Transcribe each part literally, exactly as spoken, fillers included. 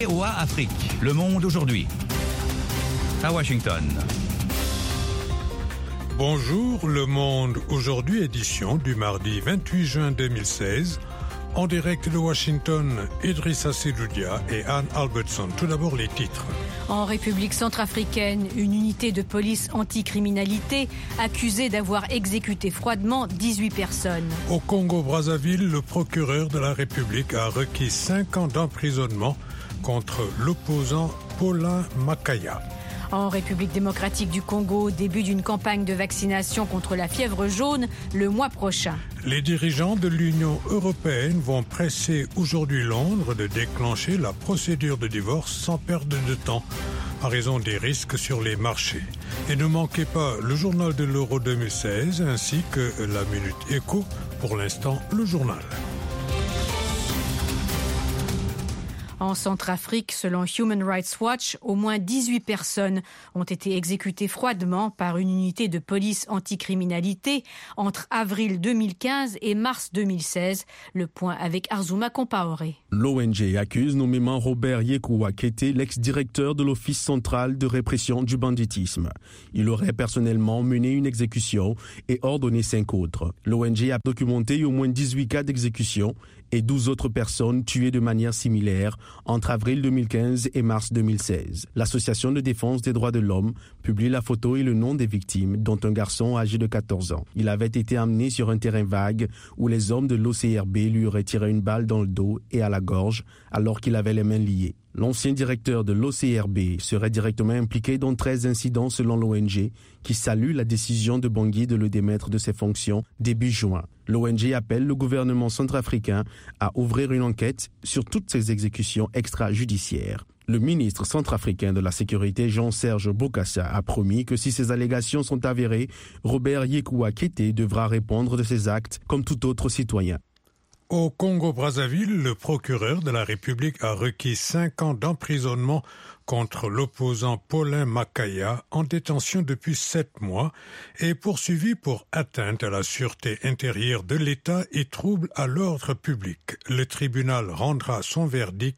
V O A Afrique, le monde aujourd'hui. À Washington. Bonjour, le monde aujourd'hui, édition du mardi vingt-huit juin deux mille seize. En direct de Washington, Idrissa Seloudia et Anne Albertson. Tout d'abord les titres. En République centrafricaine, une unité de police anticriminalité accusée d'avoir exécuté froidement dix-huit personnes. Au Congo-Brazzaville, le procureur de la République a requis cinq ans d'emprisonnement contre l'opposant Paulin Makaya. En République démocratique du Congo, début d'une campagne de vaccination contre la fièvre jaune le mois prochain. Les dirigeants de l'Union européenne vont presser aujourd'hui Londres de déclencher la procédure de divorce sans perdre de temps, à raison des risques sur les marchés. Et ne manquez pas le journal de l'Euro deux mille seize ainsi que la Minute Éco, pour l'instant le journal. En Centrafrique, selon Human Rights Watch, au moins dix-huit personnes ont été exécutées froidement par une unité de police anticriminalité entre avril deux mille quinze et mars deux mille seize. Le point avec Arzouma Compaoré. L'O N G accuse nommément Robert Yekua Kété, l'ex-directeur de l'Office central de répression du banditisme. Il aurait personnellement mené une exécution et ordonné cinq autres. L'O N G a documenté au moins dix-huit cas d'exécution et douze autres personnes tuées de manière similaire entre avril deux mille quinze et mars deux mille seize. L'association de défense des droits de l'homme publie la photo et le nom des victimes, dont un garçon âgé de quatorze ans. Il avait été amené sur un terrain vague où les hommes de l'O C R B lui auraient tiré une balle dans le dos et à la gorge alors qu'il avait les mains liées. L'ancien directeur de l'O C R B serait directement impliqué dans treize incidents selon l'O N G, qui salue la décision de Bangui de le démettre de ses fonctions début juin. L'O N G appelle le gouvernement centrafricain à ouvrir une enquête sur toutes ces exécutions extrajudiciaires. Le ministre centrafricain de la Sécurité, Jean-Serge Bokassa, a promis que si ces allégations sont avérées, Robert Yekua Kété devra répondre de ses actes comme tout autre citoyen. Au Congo-Brazzaville, le procureur de la République a requis cinq ans d'emprisonnement contre l'opposant Paulin Makaya, en détention depuis sept mois, et poursuivi pour atteinte à la sûreté intérieure de l'État et trouble à l'ordre public. Le tribunal rendra son verdict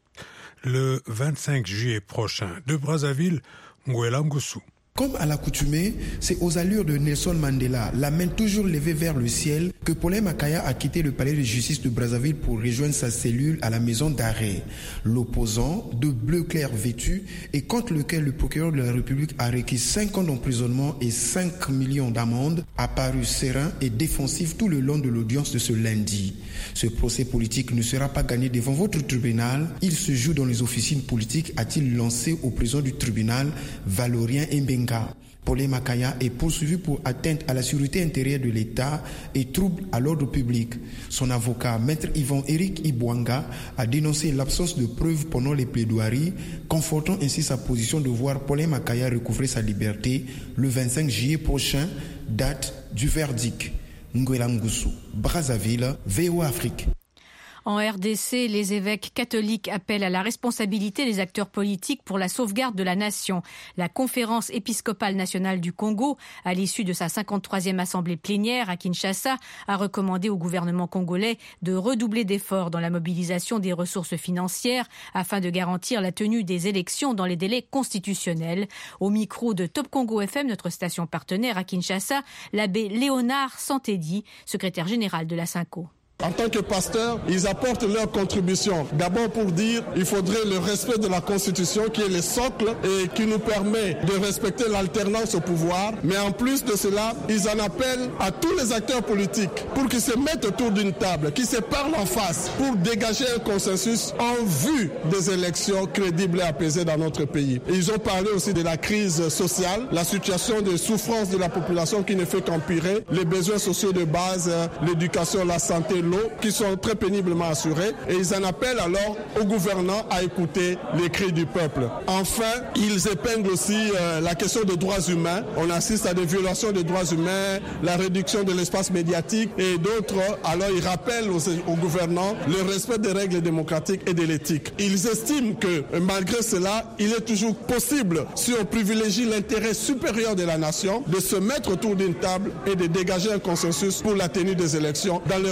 le vingt-cinq juillet prochain. De Brazzaville, Nguela Ngoussou. Comme à l'accoutumée, c'est aux allures de Nelson Mandela, la main toujours levée vers le ciel, que Paulin Makaya a quitté le palais de justice de Brazzaville pour rejoindre sa cellule à la maison d'arrêt. L'opposant, de bleu clair vêtu, et contre lequel le procureur de la République a requis cinq ans d'emprisonnement et cinq millions d'amendes, a paru serein et défensif tout le long de l'audience de ce lundi. Ce procès politique ne sera pas gagné devant votre tribunal. Il se joue dans les officines politiques, a-t-il lancé au président du tribunal, Valorien Mbenga. Paulin Makaya est poursuivi pour atteinte à la sécurité intérieure de l'État et trouble à l'ordre public. Son avocat, maître Yvan-Éric Ibwanga, a dénoncé l'absence de preuves pendant les plaidoiries, confortant ainsi sa position de voir Paulin Makaya recouvrer sa liberté le vingt-cinq juillet prochain, date du verdict. Nguela Ngoussou, Brazzaville, V O A Afrique. En R D C, les évêques catholiques appellent à la responsabilité des acteurs politiques pour la sauvegarde de la nation. La conférence épiscopale nationale du Congo, à l'issue de sa cinquante-troisième assemblée plénière à Kinshasa, a recommandé au gouvernement congolais de redoubler d'efforts dans la mobilisation des ressources financières afin de garantir la tenue des élections dans les délais constitutionnels. Au micro de Top Congo F M, notre station partenaire à Kinshasa, l'abbé Léonard Santedi, secrétaire général de la SYNCO. En tant que pasteurs, ils apportent leur contribution. D'abord pour dire qu'il faudrait le respect de la Constitution qui est le socle et qui nous permet de respecter l'alternance au pouvoir. Mais en plus de cela, ils en appellent à tous les acteurs politiques pour qu'ils se mettent autour d'une table, qu'ils se parlent en face pour dégager un consensus en vue des élections crédibles et apaisées dans notre pays. Et ils ont parlé aussi de la crise sociale, la situation de souffrance de la population qui ne fait qu'empirer, les besoins sociaux de base, l'éducation, la santé, l'eau, qui sont très péniblement assurés, et ils en appellent alors aux gouvernants à écouter les cris du peuple. Enfin, ils épinglent aussi euh, la question des droits humains. On assiste à des violations des droits humains, la réduction de l'espace médiatique et d'autres. Alors ils rappellent aux, aux gouvernants le respect des règles démocratiques et de l'éthique. Ils estiment que malgré cela, il est toujours possible, si on privilégie l'intérêt supérieur de la nation, de se mettre autour d'une table et de dégager un consensus pour la tenue des élections dans le respect de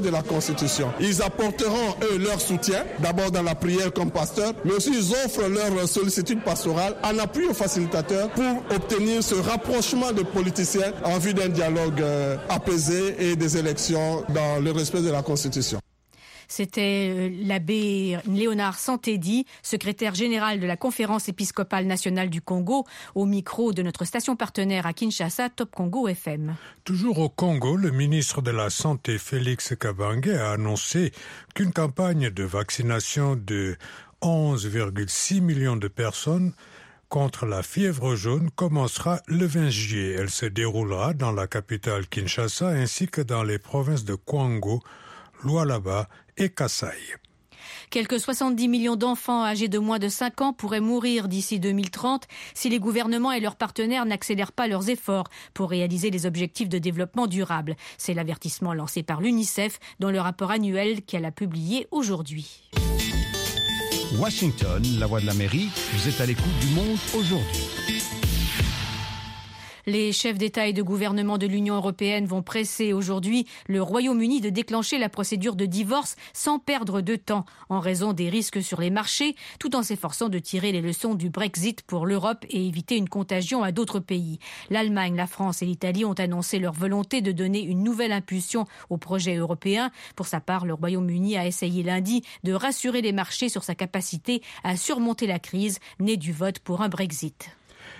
de la Constitution. Ils apporteront, eux, leur soutien, d'abord dans la prière comme pasteur, mais aussi ils offrent leur sollicitude pastorale en appui aux facilitateurs pour obtenir ce rapprochement de politiciens en vue d'un dialogue euh, apaisé et des élections dans le respect de la Constitution. C'était l'abbé Léonard Santédi, secrétaire général de la Conférence épiscopale nationale du Congo, au micro de notre station partenaire à Kinshasa, Top Congo F M. Toujours au Congo, le ministre de la Santé, Félix Kabange, a annoncé qu'une campagne de vaccination de onze virgule six millions de personnes contre la fièvre jaune commencera le vingt juillet. Elle se déroulera dans la capitale Kinshasa ainsi que dans les provinces de Kwango, Lualaba et Kasaï. Quelques soixante-dix millions d'enfants âgés de moins de cinq ans pourraient mourir d'ici deux mille trente si les gouvernements et leurs partenaires n'accélèrent pas leurs efforts pour réaliser les objectifs de développement durable. C'est l'avertissement lancé par l'UNICEF dans le rapport annuel qu'elle a publié aujourd'hui. Washington, la voix de l'Amérique, vous êtes à l'écoute du monde aujourd'hui. Les chefs d'État et de gouvernement de l'Union européenne vont presser aujourd'hui le Royaume-Uni de déclencher la procédure de divorce sans perdre de temps en raison des risques sur les marchés, tout en s'efforçant de tirer les leçons du Brexit pour l'Europe et éviter une contagion à d'autres pays. L'Allemagne, la France et l'Italie ont annoncé leur volonté de donner une nouvelle impulsion au projet européen. Pour sa part, le Royaume-Uni a essayé lundi de rassurer les marchés sur sa capacité à surmonter la crise née du vote pour un Brexit.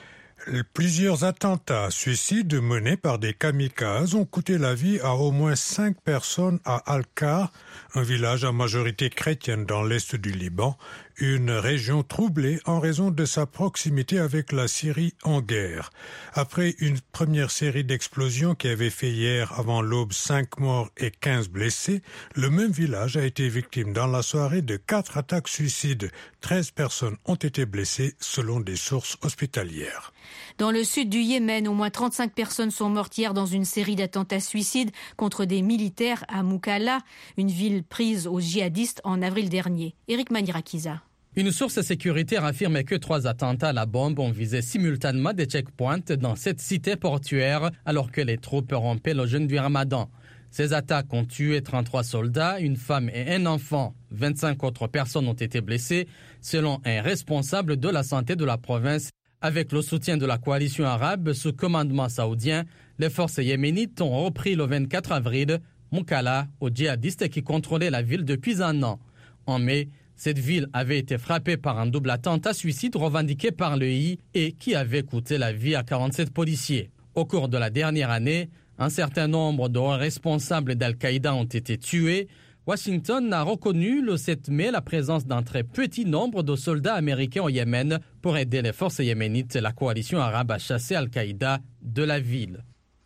Plusieurs attentats suicides menés par des kamikazes ont coûté la vie à au moins cinq personnes à Al-Kar, un village à majorité chrétienne dans l'est du Liban, une région troublée en raison de sa proximité avec la Syrie en guerre. Après une première série d'explosions qui avait fait hier avant l'aube cinq morts et quinze blessés, le même village a été victime dans la soirée de quatre attaques suicides. treize personnes ont été blessées selon des sources hospitalières. Dans le sud du Yémen, au moins trente-cinq personnes sont mortes hier dans une série d'attentats suicides contre des militaires à Moukalla, une ville prise aux djihadistes en avril dernier. Éric Manirakiza. Une source sécuritaire affirme que trois attentats à la bombe ont visé simultanément des checkpoints dans cette cité portuaire alors que les troupes rompaient le jeûne du Ramadan. Ces attaques ont tué trente-trois soldats, une femme et un enfant. vingt-cinq autres personnes ont été blessées, selon un responsable de la santé de la province. Avec le soutien de la coalition arabe sous commandement saoudien, les forces yéménites ont repris le vingt-quatre avril Moukalla aux djihadistes qui contrôlaient la ville depuis un an. En mai, cette ville avait été frappée par un double attentat suicide revendiqué par l'E I et qui avait coûté la vie à quarante-sept policiers. Au cours de la dernière année, un certain nombre de responsables d'Al-Qaïda ont été tués. Washington a reconnu le sept mai la présence d'un très petit nombre de soldats américains au Yémen pour aider les forces yéménites et la coalition arabe à chasser Al-Qaïda de la ville.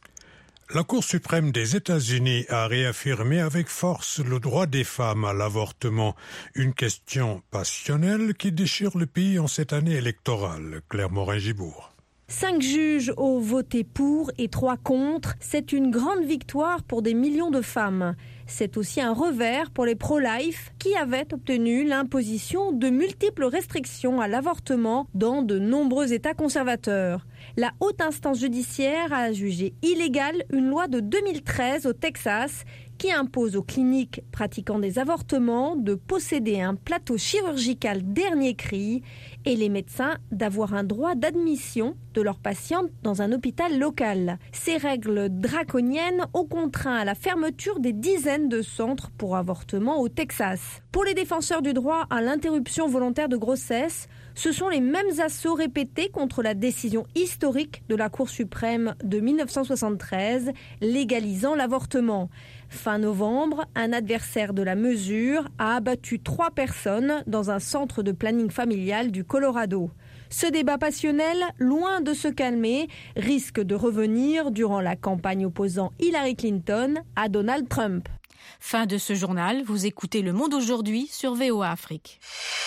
La Cour suprême des États-Unis a réaffirmé avec force le droit des femmes à l'avortement, une question passionnelle qui déchire le pays en cette année électorale. Claire Morin-Gibourg. Cinq juges ont voté pour et trois contre. C'est une grande victoire pour des millions de femmes. C'est aussi un revers pour les pro-life qui avaient obtenu l'imposition de multiples restrictions à l'avortement dans de nombreux États conservateurs. La haute instance judiciaire a jugé illégale une loi de deux mille treize au Texas qui impose aux cliniques pratiquant des avortements de posséder un plateau chirurgical dernier cri et les médecins d'avoir un droit d'admission de leurs patientes dans un hôpital local. Ces règles draconiennes ont contraint à la fermeture des dizaines de centres pour avortement au Texas. Pour les défenseurs du droit à l'interruption volontaire de grossesse, ce sont les mêmes assauts répétés contre la décision historique de la Cour suprême de mille neuf cent soixante-treize légalisant l'avortement. Fin novembre, un adversaire de la mesure a abattu trois personnes dans un centre de planning familial du Colorado. Ce débat passionnel, loin de se calmer, risque de revenir durant la campagne opposant Hillary Clinton à Donald Trump. Fin de ce journal, vous écoutez Le Monde aujourd'hui sur V O A Afrique.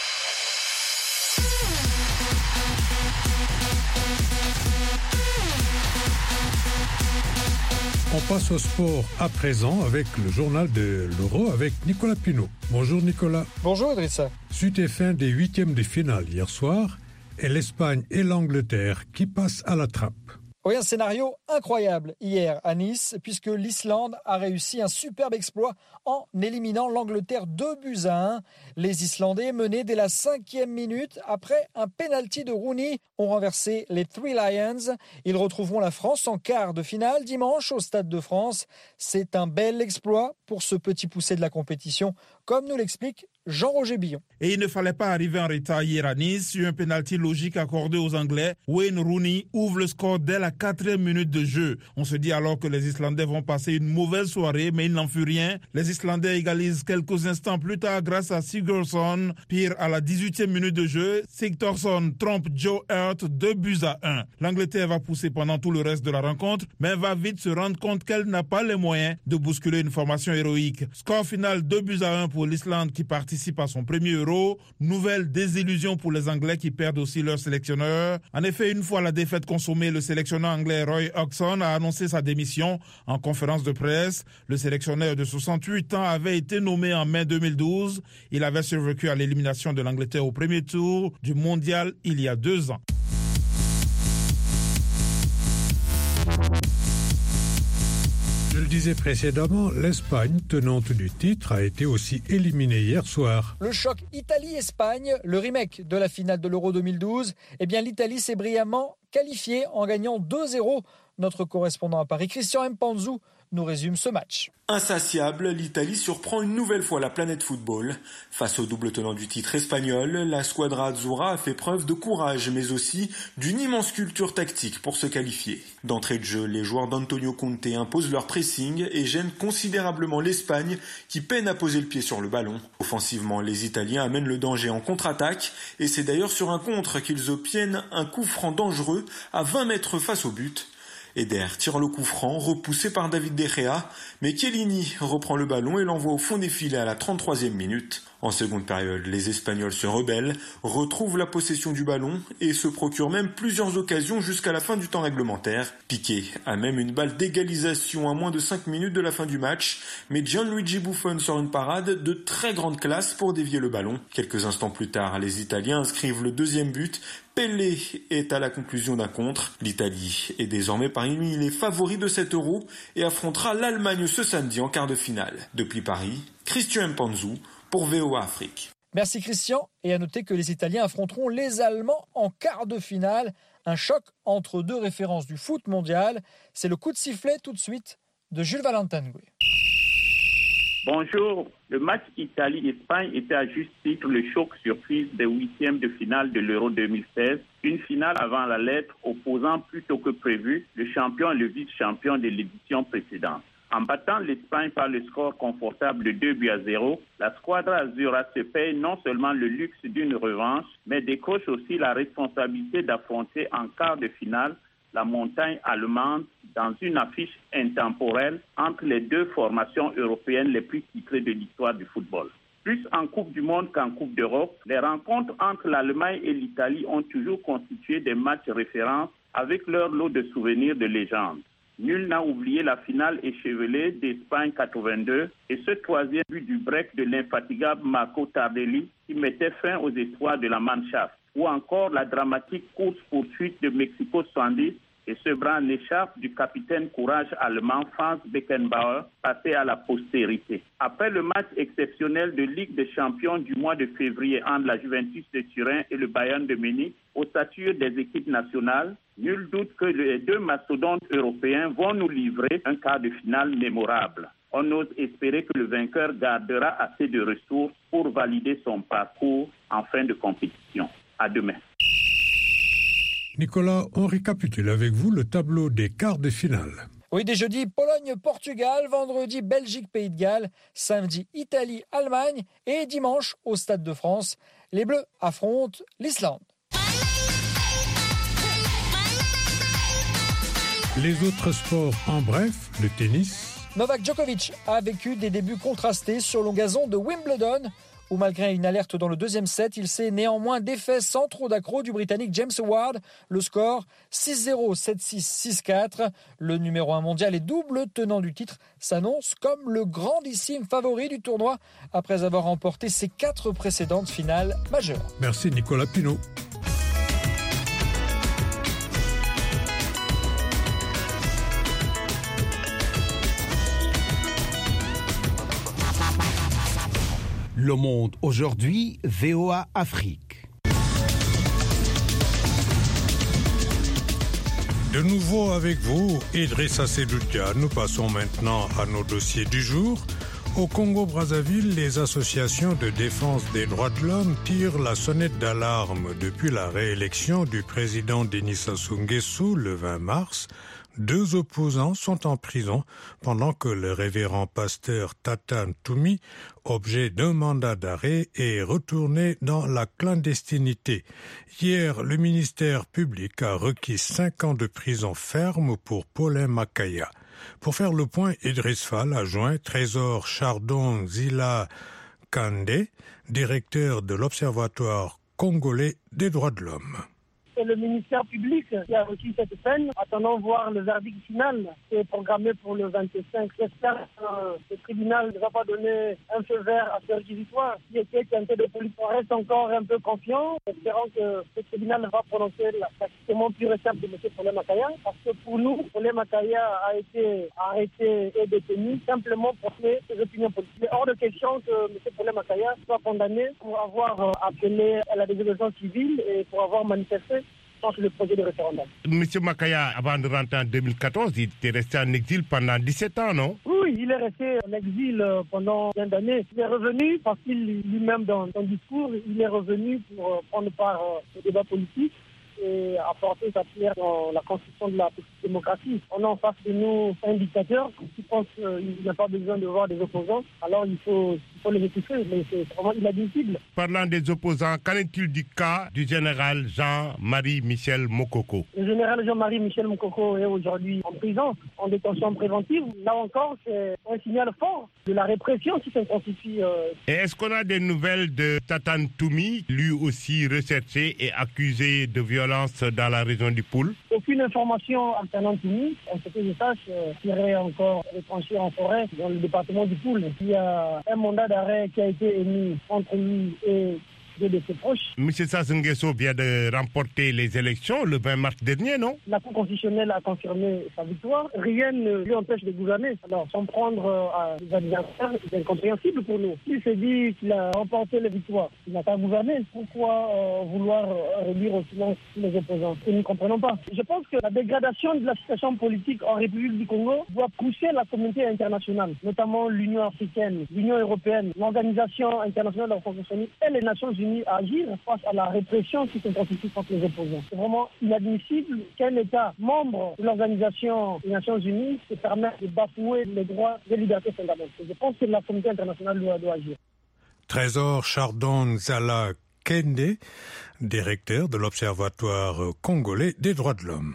On passe au sport à présent avec le journal de l'Euro avec Nicolas Pinault. Bonjour Nicolas. Bonjour Idrissa. Suite et fin des huitièmes de finale hier soir, et l'Espagne et l'Angleterre qui passent à la trappe. Oui, un scénario incroyable hier à Nice, puisque l'Islande a réussi un superbe exploit en éliminant l'Angleterre deux buts à un. Les Islandais, menés dès la cinquième minute, après un pénalty de Rooney, ont renversé les Three Lions. Ils retrouveront la France en quart de finale dimanche au Stade de France. C'est un bel exploit pour ce petit poucet de la compétition, comme nous l'explique Jean-Roger Billon. Et il ne fallait pas arriver en retard hier à Nice sur un pénalty logique accordé aux Anglais. Wayne Rooney ouvre le score dès la quatrième minute de jeu. On se dit alors que les Islandais vont passer une mauvaise soirée, mais il n'en fut rien. Les Islandais égalisent quelques instants plus tard grâce à Sigurdsson. Pire, à la dix-huitième minute de jeu, Sigurdsson trompe Joe Hart deux buts à un. L'Angleterre va pousser pendant tout le reste de la rencontre, mais va vite se rendre compte qu'elle n'a pas les moyens de bousculer une formation héroïque. Score final deux buts à un pour l'Islande qui participe à son premier Euro. Nouvelle désillusion pour les Anglais qui perdent aussi leur sélectionneur. En effet, une fois la défaite consommée, le sélectionneur anglais Roy Hodgson a annoncé sa démission en conférence de presse. Le sélectionneur de soixante-huit ans avait été nommé en mai deux mille douze. Il avait survécu à l'élimination de l'Angleterre au premier tour du mondial il y a deux ans. Je le disais précédemment, l'Espagne, tenante du titre, a été aussi éliminée hier soir. Le choc Italie-Espagne, le remake de la finale de l'Euro deux mille douze, eh bien l'Italie s'est brillamment qualifiée en gagnant deux zéro. Notre correspondant à Paris, Christian Mpanzu, nous résume ce match. Insatiable, l'Italie surprend une nouvelle fois la planète football. Face au double tenant du titre espagnol, la Squadra Azzurra a fait preuve de courage, mais aussi d'une immense culture tactique pour se qualifier. D'entrée de jeu, les joueurs d'Antonio Conte imposent leur pressing et gênent considérablement l'Espagne qui peine à poser le pied sur le ballon. Offensivement, les Italiens amènent le danger en contre-attaque et c'est d'ailleurs sur un contre qu'ils obtiennent un coup franc dangereux à vingt mètres face au but. Eder tire le coup franc, repoussé par David De Gea, mais Chiellini reprend le ballon et l'envoie au fond des filets à la trente-troisième minute. En seconde période, les Espagnols se rebellent, retrouvent la possession du ballon et se procurent même plusieurs occasions jusqu'à la fin du temps réglementaire. Piqué a même une balle d'égalisation à moins de cinq minutes de la fin du match, mais Gianluigi Buffon sort une parade de très grande classe pour dévier le ballon. Quelques instants plus tard, les Italiens inscrivent le deuxième but. Pelé est à la conclusion d'un contre. L'Italie est désormais parmi les favoris de cet Euro et affrontera l'Allemagne ce samedi en quart de finale. Depuis Paris, Christian Mpanzu pour V O A Afrique. Merci Christian, et à noter que les Italiens affronteront les Allemands en quart de finale. Un choc entre deux références du foot mondial. C'est le coup de sifflet tout de suite de Jules Valentin. Bonjour. Le match Italie-Espagne était à juste titre le choc surprise des huitièmes de finale de l'Euro deux mille seize. Une finale avant la lettre opposant plutôt que prévu le champion et le vice-champion de l'édition précédente. En battant l'Espagne par le score confortable de deux buts à zéro, la Squadra Azzurra se paye non seulement le luxe d'une revanche, mais décroche aussi la responsabilité d'affronter en quart de finale la montagne allemande dans une affiche intemporelle entre les deux formations européennes les plus titrées de l'histoire du football. Plus en Coupe du Monde qu'en Coupe d'Europe, les rencontres entre l'Allemagne et l'Italie ont toujours constitué des matchs références avec leur lot de souvenirs de légende. Nul n'a oublié la finale échevelée d'Espagne quatre-vingt-deux et ce troisième but du break de l'infatigable Marco Tardelli qui mettait fin aux espoirs de la Mannschaft, ou encore la dramatique course-poursuite de Mexico soixante-dix et ce bras en écharpe du capitaine courage allemand Franz Beckenbauer passé à la postérité. Après le match exceptionnel de Ligue des champions du mois de février entre la Juventus de Turin et le Bayern de Munich, ossature des équipes nationales, nul doute que les deux mastodontes européens vont nous livrer un quart de finale mémorable. On ose espérer que le vainqueur gardera assez de ressources pour valider son parcours en fin de compétition. À demain. Nicolas, on récapitule avec vous le tableau des quarts de finale. Oui, dès jeudi, Pologne-Portugal, vendredi, Belgique-Pays de Galles, samedi, Italie-Allemagne et dimanche, au Stade de France, les Bleus affrontent l'Islande. Les autres sports en bref, le tennis. Novak Djokovic a vécu des débuts contrastés sur le gazon de Wimbledon, où malgré une alerte dans le deuxième set, il s'est néanmoins défait sans trop d'accroc du Britannique James Ward. Le score six zéro, sept six, six quatre. Le numéro un mondial et double tenant du titre s'annonce comme le grandissime favori du tournoi après avoir remporté ses quatre précédentes finales majeures. Merci Nicolas Pinault. Le Monde aujourd'hui, V O A Afrique. De nouveau avec vous, Idrissa Seloudia. Nous passons maintenant à nos dossiers du jour. Au Congo-Brazzaville, les associations de défense des droits de l'homme tirent la sonnette d'alarme depuis la réélection du président Denis Sassou Nguesso le vingt mars. Deux opposants sont en prison pendant que le révérend pasteur Tata Ntoumi, objet d'un mandat d'arrêt, est retourné dans la clandestinité. Hier, le ministère public a requis cinq ans de prison ferme pour Paulin Makaya. Pour faire le point, Idriss Fall a joint Trésor Chardon Zila Kandé, directeur de l'Observatoire congolais des droits de l'homme. C'est le ministère public qui a reçu cette peine. Attendons voir le verdict final. C'est programmé pour le vingt-cinq. J'espère que le tribunal ne va pas donner un feu vert à ce réquisitoire. Qui était tenté de police, on reste encore un peu confiant, espérant que le tribunal va prononcer l'assistement pur et simple de M. Paulin Makaya. Parce que pour nous, Paulin Makaya a été arrêté et détenu simplement pour ses opinions politiques. Il est hors de question que M. Paulin Makaya soit condamné pour avoir appelé à la désobéissance civile et pour avoir manifesté contre le projet de référendum. Monsieur Makaya, avant de rentrer en deux mille quatorze, il était resté en exil pendant dix-sept ans, non? Oui, il est resté en exil pendant plein d'années. Il est revenu parce qu'il lui-même, dans son discours, il est revenu pour prendre part au débat politique et apporter sa pierre dans la construction de la petite démocratie. On a en face de nous un dictateur qui pense qu'il n'a pas besoin de voir des opposants, alors il faut, il faut les étouffer, mais c'est vraiment inadmissible. Parlant des opposants, qu'en est-il du cas du général Jean-Marie Michel Mokoko? Le général Jean-Marie Michel Mokoko est aujourd'hui en prison, en détention préventive. Là encore, c'est un signal fort de la répression qui s'intensifie. Euh... Et est-ce qu'on a des nouvelles de Tata Ntoumi, lui aussi recherché et accusé de violence dans la région du Poul? Aucune information concernant Ntoumi. Ce que je sache, il serait encore retranché en forêt dans le département du Poul. Il y a un mandat d'arrêt qui a été émis entre lui et de ses proches. M. Sassou Nguesso vient de remporter les élections le vingt mars dernier, non? La Cour constitutionnelle a confirmé sa victoire. Rien ne lui empêche de gouverner. Alors, s'en prendre à des adversaires, c'est incompréhensible pour nous. Il s'est dit qu'il a remporté la victoire. Il n'a pas gouverné. Pourquoi euh, vouloir euh, réduire au silence les opposants? Et nous ne comprenons pas. Je pense que la dégradation de la situation politique en République du Congo doit pousser la communauté internationale, notamment l'Union africaine, l'Union européenne, l'Organisation internationale de la francophonie et les Nations unies à agir face à la répression qui s'intensifie contre les opposants. C'est vraiment inadmissible qu'un État membre de l'Organisation des Nations Unies se permette de bafouer les droits et les libertés fondamentales. Je pense que la communauté internationale doit, doit agir. Trésor Chardon Zala Kende, directeur de l'Observatoire congolais des droits de l'homme.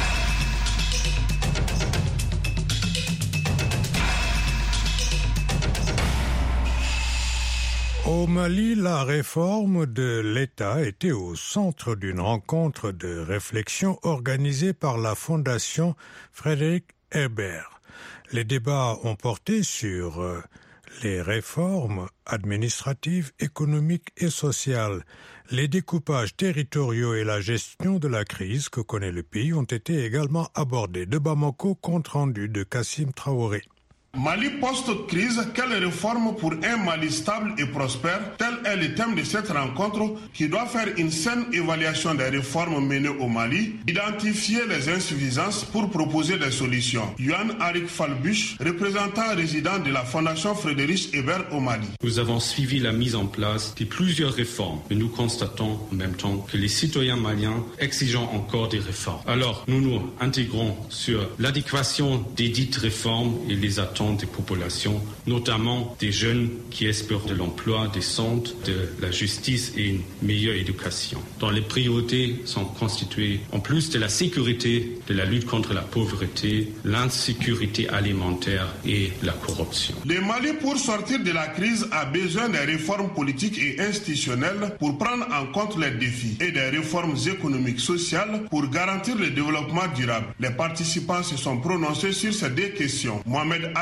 Au Mali, la réforme de l'État était au centre d'une rencontre de réflexion organisée par la Fondation Frédéric Ebert. Les débats ont porté sur les réformes administratives, économiques et sociales. Les découpages territoriaux et la gestion de la crise que connaît le pays ont été également abordés. De Bamako, compte rendu de Kassim Traoré. Mali post-crise, quelle réforme pour un Mali stable et prospère? Tel est le thème de cette rencontre qui doit faire une saine évaluation des réformes menées au Mali, identifier les insuffisances pour proposer des solutions. Yohan Arik Falbuch, représentant résident de la Fondation Frédéric Ebert au Mali. Nous avons suivi la mise en place de plusieurs réformes, mais nous constatons en même temps que les citoyens maliens exigent encore des réformes. Alors, nous nous intégrons sur l'adéquation des dites réformes et les attentes des populations, notamment des jeunes qui espèrent de l'emploi décent, de la justice et une meilleure éducation. Dont les priorités sont constituées, en plus de la sécurité, de la lutte contre la pauvreté, l'insécurité alimentaire et la corruption. Le Mali, pour sortir de la crise, a besoin des réformes politiques et institutionnelles pour prendre en compte les défis et des réformes économiques, sociales pour garantir le développement durable. Les participants se sont prononcés sur ces deux questions. Mohamed Ag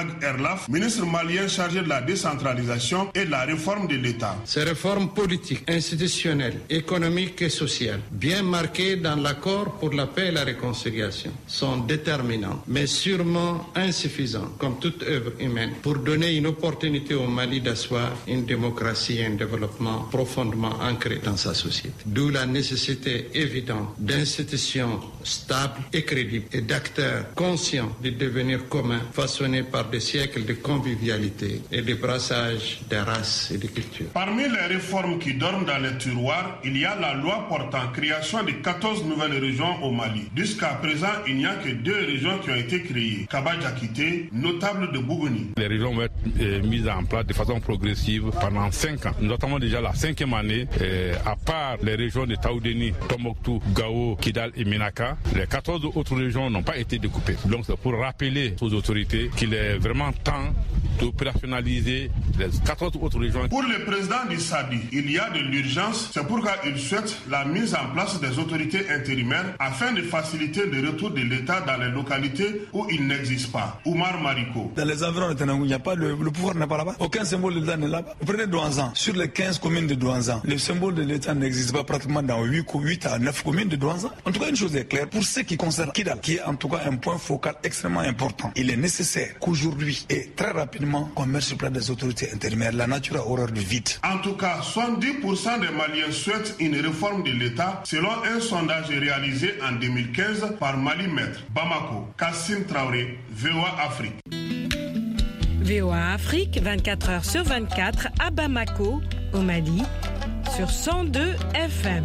Dag Erlaf, ministre malien chargé de la décentralisation et de la réforme de l'État. Ces réformes politiques, institutionnelles, économiques et sociales, bien marquées dans l'accord pour la paix et la réconciliation, sont déterminantes, mais sûrement insuffisantes, comme toute œuvre humaine, pour donner une opportunité au Mali d'asseoir une démocratie et un développement profondément ancré dans sa société. D'où la nécessité évidente d'institutions stables et crédibles et d'acteurs conscients du devenir commun façonné par des siècles de convivialité et de brassage des races et des cultures. Parmi les réformes qui dorment dans les tiroirs, il y a la loi portant création de quatorze nouvelles régions au Mali. Jusqu'à présent, il n'y a que deux régions qui ont été créées. Kaba-Diakité, notable de Bougouni. Les régions vont être euh, mises en place de façon progressive pendant cinq ans. Nous attendons déjà la cinquième année. Euh, à part les régions de Taoudeni, Tombouctou, Gao, Kidal et Ménaka, les quatorze autres régions n'ont pas été découpées. Donc c'est pour rappeler aux autorités qu'il est vraiment temps d'opérationnaliser les quatorze autres régions. Pour le président du S A D I, il y a de l'urgence. C'est pourquoi il souhaite la mise en place des autorités intérimaires afin de faciliter le retour de l'État dans les localités où il n'existe pas. Oumar Mariko. Dans les environs de Tenangou, il n'y a pas le, le pouvoir n'est pas là-bas. Aucun symbole de l'État n'est là-bas. Vous prenez Douanzan. Sur les quinze communes de Douanzan, le symbole de l'État n'existe pas pratiquement dans huit à neuf communes de Douanzan. En tout cas, une chose est claire. Pour ce qui concerne Kidal, qui est en tout cas un point focal extrêmement important, il est nécessaire qu'aujourd'hui et très rapidement qu'on mette sur place des autorités intérimaires. La nature a horreur du vide. En tout cas, soixante-dix pour cent des Maliens souhaitent une réforme de l'État selon un sondage réalisé en deux mille quinze par Mali Maître. Bamako, Kassim Traoré, V O A Afrique. V O A Afrique, vingt-quatre heures sur vingt-quatre à Bamako, au Mali, sur cent deux F M.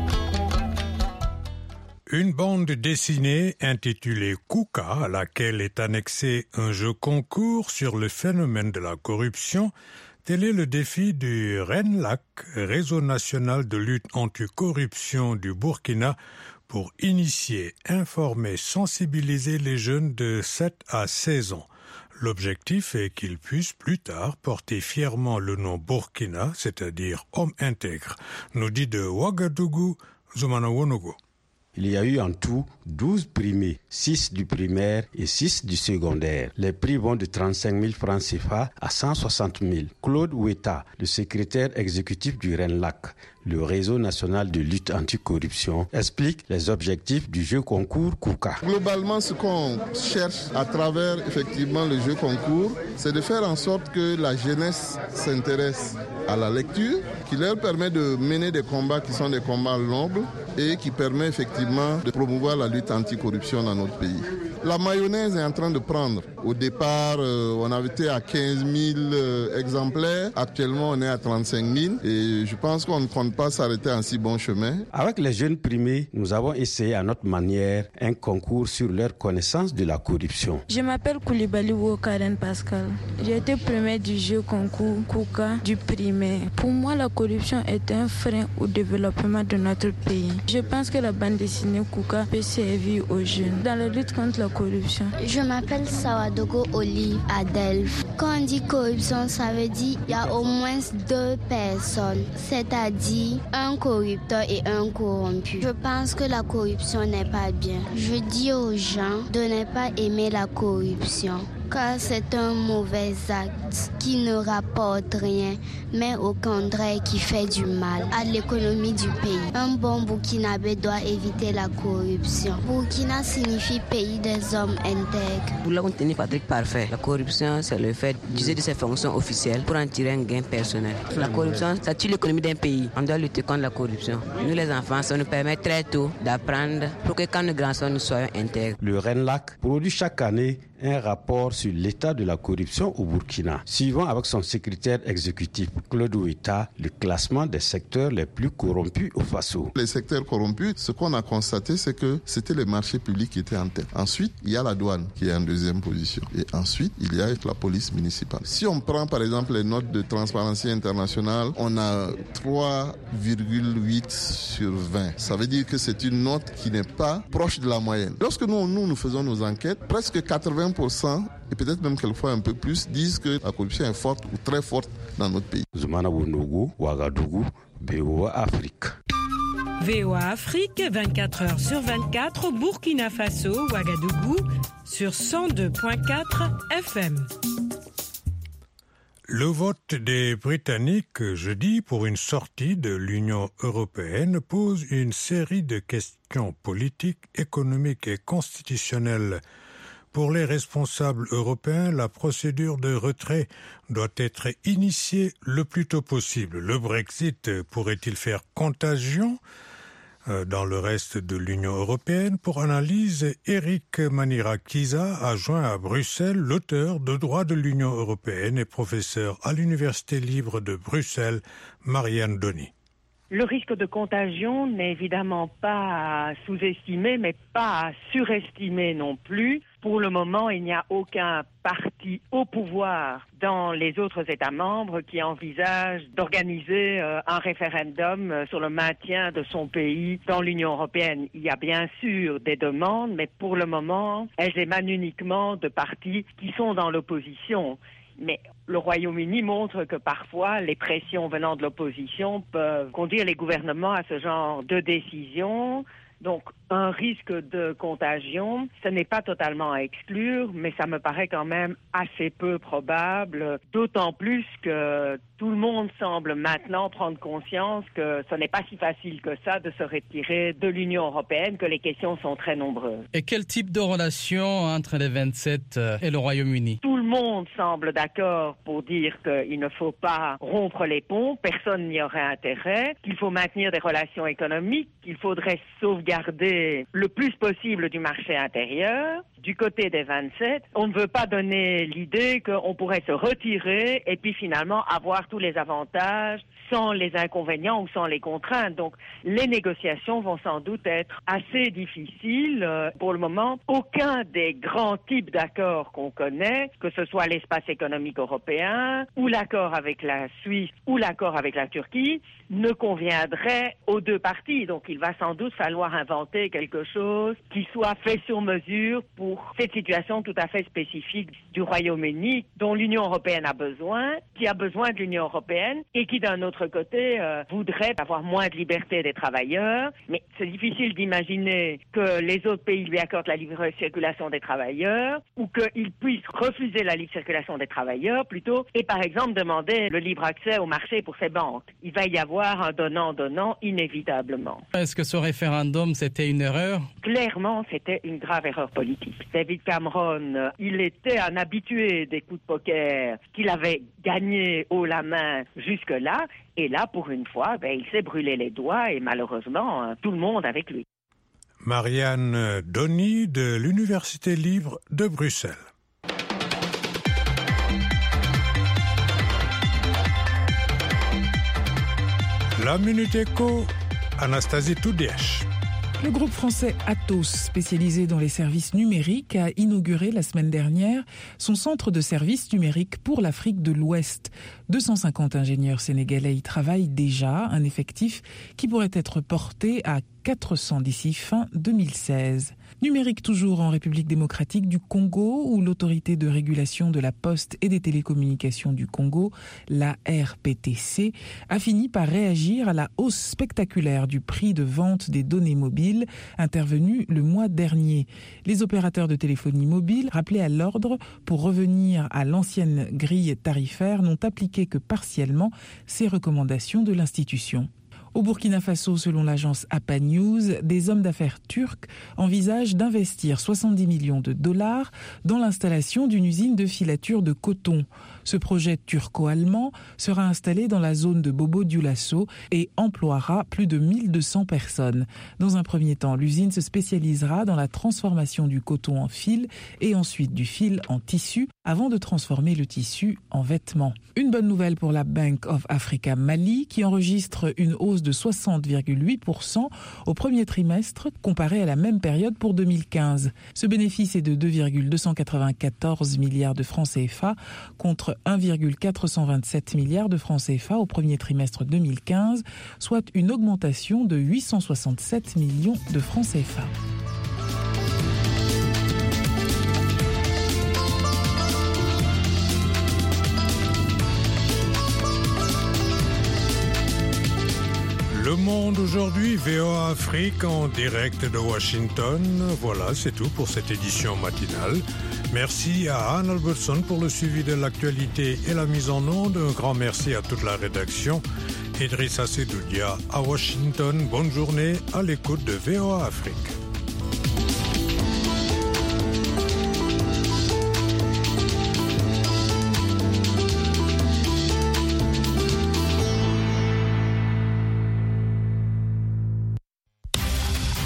Une bande dessinée intitulée Kouka, à laquelle est annexé un jeu concours sur le phénomène de la corruption, tel est le défi du RENLAC, Réseau national de lutte anticorruption du Burkina, pour initier, informer, sensibiliser les jeunes de sept à seize ans. L'objectif est qu'ils puissent plus tard porter fièrement le nom Burkina, c'est-à-dire homme intègre, nous dit de Ouagadougou, Zoumana Wonogo. Il y a eu en tout douze primés, six du primaire et six du secondaire. Les prix vont de trente-cinq mille francs C F A à cent soixante mille. Claude Ouetta, le secrétaire exécutif du RENLAC, le réseau national de lutte anticorruption, explique les objectifs du jeu concours Kouka. Globalement, ce qu'on cherche à travers effectivement le jeu concours, c'est de faire en sorte que la jeunesse s'intéresse à la lecture, qui leur permet de mener des combats qui sont des combats nobles et qui permet effectivement de promouvoir la lutte anticorruption dans notre pays. La mayonnaise est en train de prendre. Au départ, euh, on avait été à quinze mille euh, exemplaires. Actuellement, on est à trente-cinq mille. Et je pense qu'on ne compte pas s'arrêter en si bon chemin. Avec les jeunes primés, nous avons essayé à notre manière un concours sur leur connaissance de la corruption. Je m'appelle Koulibaly Karen Pascal. J'ai été premier du jeu concours Kouka du primaire. Pour moi, la corruption est un frein au développement de notre pays. Je pense que la bande dessinée Kouka peut servir aux jeunes dans la lutte contre la corruption. Je m'appelle Sawadogo Olive Adelph. Quand on dit corruption, ça veut dire qu'il y a au moins deux personnes, c'est-à-dire un corrupteur et un corrompu. Je pense que la corruption n'est pas bien. Je dis aux gens de ne pas aimer la corruption, car c'est un mauvais acte qui ne rapporte rien, mais au contraire qui fait du mal à l'économie du pays. Un bon Burkinabé doit éviter la corruption. Burkina signifie pays des hommes intègres. Pour la contenir Patrick Parfait, la corruption c'est le fait d'user de ses fonctions officielles pour en tirer un gain personnel. La corruption, ça tue l'économie d'un pays. On doit lutter contre la corruption. Nous les enfants, ça nous permet très tôt d'apprendre pour que quand nous grandissons, nous soyons intègres. Le RENLAC produit chaque année un rapport sur l'état de la corruption au Burkina, suivant avec son secrétaire exécutif Claude Ouetta le classement des secteurs les plus corrompus au Faso. Les secteurs corrompus, ce qu'on a constaté, c'est que c'était les marchés publics qui étaient en tête. Ensuite, il y a la douane qui est en deuxième position. Et ensuite, il y a la police municipale. Si on prend par exemple les notes de Transparency International, on a trois virgule huit sur vingt. Ça veut dire que c'est une note qui n'est pas proche de la moyenne. Lorsque nous, nous, nous faisons nos enquêtes, presque quatre-vingts pour cent et peut-être même quelquefois un peu plus disent que la corruption est forte ou très forte dans notre pays. Zoumana Wonogo, Ouagadougou, V O A Afrique. V O A Afrique, vingt-quatre heures sur vingt-quatre, Burkina Faso, Ouagadougou, sur cent deux virgule quatre F M. Le vote des Britanniques jeudi pour une sortie de l'Union européenne pose une série de questions politiques, économiques et constitutionnelles. Pour les responsables européens, la procédure de retrait doit être initiée le plus tôt possible. Le Brexit pourrait-il faire contagion dans le reste de l'Union européenne? Pour analyse, Eric Manirakiza a joint à Bruxelles l'auteur de droit de l'Union européenne et professeur à l'Université libre de Bruxelles, Marianne Donny. Le risque de contagion n'est évidemment pas à sous-estimer, mais pas à surestimer non plus. Pour le moment, il n'y a aucun parti au pouvoir dans les autres États membres qui envisage d'organiser euh, un référendum euh, sur le maintien de son pays dans l'Union européenne. Il y a bien sûr des demandes, mais pour le moment, elles émanent uniquement de partis qui sont dans l'opposition. Mais le Royaume-Uni montre que parfois les pressions venant de l'opposition peuvent conduire les gouvernements à ce genre de décision. Donc, un risque de contagion, ce n'est pas totalement à exclure, mais ça me paraît quand même assez peu probable, d'autant plus que tout le monde semble maintenant prendre conscience que ce n'est pas si facile que ça de se retirer de l'Union européenne, que les questions sont très nombreuses. Et quel type de relation entre les vingt-sept et le Royaume-Uni? Tout le monde semble d'accord pour dire qu'il ne faut pas rompre les ponts, personne n'y aurait intérêt, qu'il faut maintenir des relations économiques, qu'il faudrait sauvegarder le plus possible du marché intérieur. Du côté des vingt-sept, on ne veut pas donner l'idée qu'on pourrait se retirer et puis finalement avoir tous les avantages sans les inconvénients ou sans les contraintes. Donc, les négociations vont sans doute être assez difficiles. Pour le moment, aucun des grands types d'accords qu'on connaît, que ce soit l'espace économique européen ou l'accord avec la Suisse ou l'accord avec la Turquie, ne conviendrait aux deux parties. Donc, il va sans doute falloir inventer quelque chose qui soit fait sur mesure pour cette situation tout à fait spécifique du Royaume-Uni, dont l'Union européenne a besoin, qui a besoin de l'Union européenne et qui, d'un autre côté, euh, voudrait avoir moins de liberté des travailleurs. Mais c'est difficile d'imaginer que les autres pays lui accordent la libre circulation des travailleurs ou qu'ils puissent refuser la libre circulation des travailleurs plutôt et, par exemple, demander le libre accès au marché pour ses banques. Il va y avoir un donnant-donnant inévitablement. Est-ce que ce référendum, c'était une erreur? Clairement, c'était une grave erreur politique. David Cameron, il était un habitué des coups de poker qu'il avait gagné haut la main jusque-là. Et là, pour une fois, ben, il s'est brûlé les doigts et malheureusement, tout le monde avec lui. Marianne Donny de l'Université libre de Bruxelles. La Minute Éco, Anastasie Toudiesch. Le groupe français Atos, spécialisé dans les services numériques, a inauguré la semaine dernière son centre de services numériques pour l'Afrique de l'Ouest. deux cent cinquante ingénieurs sénégalais y travaillent déjà, un effectif qui pourrait être porté à quatre cents d'ici fin deux mille seize. Numérique toujours en République démocratique du Congo, où l'autorité de régulation de la poste et des télécommunications du Congo, la R P T C, a fini par réagir à la hausse spectaculaire du prix de vente des données mobiles intervenue le mois dernier. Les opérateurs de téléphonie mobile, rappelés à l'ordre pour revenir à l'ancienne grille tarifaire, n'ont appliqué que partiellement ces recommandations de l'institution. Au Burkina Faso, selon l'agence A P A News, des hommes d'affaires turcs envisagent d'investir soixante-dix millions de dollars dans l'installation d'une usine de filature de coton. Ce projet turco-allemand sera installé dans la zone de Bobo Dioulasso et emploiera plus de mille deux cents personnes. Dans un premier temps, l'usine se spécialisera dans la transformation du coton en fil et ensuite du fil en tissu avant de transformer le tissu en vêtements. Une bonne nouvelle pour la Bank of Africa Mali qui enregistre une hausse de soixante virgule huit pour cent au premier trimestre comparé à la même période pour deux mille quinze. Ce bénéfice est de deux virgule deux cent quatre-vingt-quatorze milliards de francs C F A contre un virgule quatre cent vingt-sept milliards de francs C F A au premier trimestre deux mille quinze, soit une augmentation de huit cent soixante-sept millions de francs C F A. Le Monde aujourd'hui, V O A Afrique en direct de Washington. Voilà, c'est tout pour cette édition matinale. Merci à Anne Albertson pour le suivi de l'actualité et la mise en onde. Un grand merci à toute la rédaction. Idrissa Sedoudia à Washington. Bonne journée à l'écoute de V O A Afrique.